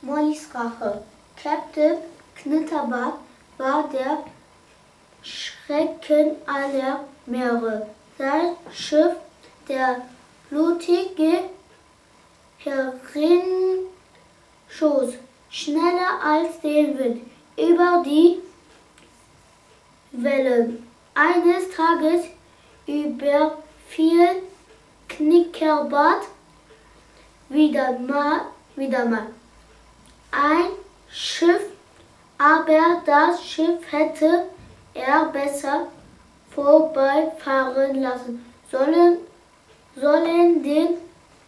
Mollys Rache. Captain Knitterbart war der Schrecken aller Meere. Sein Schiff, der blutige Herin, schoss schneller als der Wind über die Wellen. Eines Tages überfiel Knitterbart wieder mal ein Schiff, aber das Schiff hätte er besser vorbeifahren lassen sollen, denn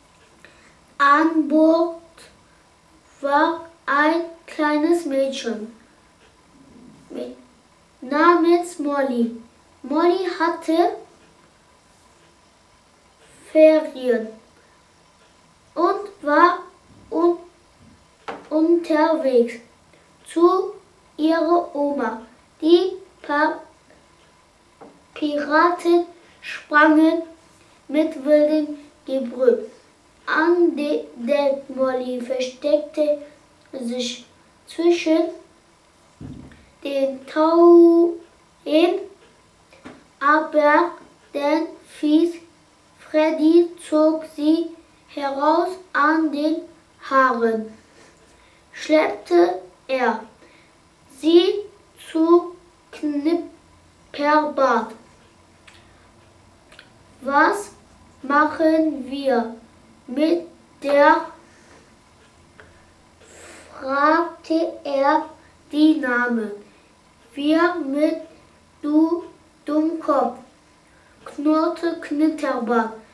an Bord war ein kleines Mädchen namens Molly. Molly hatte Ferien und war unterwegs zu ihrer Oma. Die Piraten sprangen mit wildem Gebrüll an Deck. Molly versteckte sich zwischen den Tauen, aber der fies Freddy zog sie heraus an den Haaren, schleppte er sie zu Knitterbart. Was machen wir mit der? Fragte er die Dame. Wir mit, du Dummkopf, knurrte Knitterbart.